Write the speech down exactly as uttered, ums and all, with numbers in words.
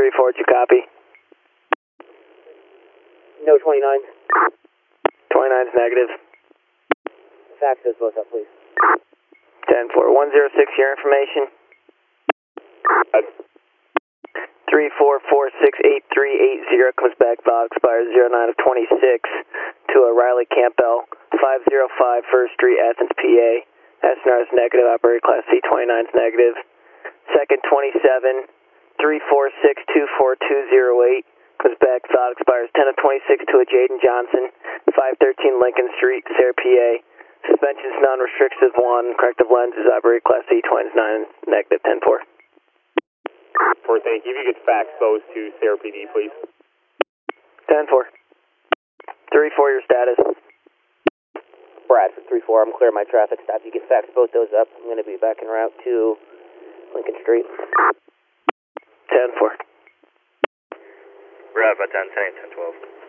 three four, did you copy? No twenty-nine. twenty-nine's negative. Fax those both up, please. ten four, one zero six, your information. three four four six eight three eight zero comes back, valid expires zero nine of twenty-six to a Riley Campbell, five oh five First Street, Athens, P A. S N R is negative, operator class C, twenty-nine's negative. Second twenty-seven, three four six two four two zero eight comes back, valid expires ten of twenty-six to a Jaden Johnson, five thirteen Lincoln Street, Sarah, P A. Suspensions non-restrictive one, corrective lenses, operator class C, twenty-nine, negative, ten four. four, thank you. If you could fax those to Sarah P D, please. ten four. three four, your status. Brad for three four, I'm clear my traffic stop. You can fax both those up. I'm going to be back en route to Lincoln Street. ten four. Brad, about ten ten, ten twelve.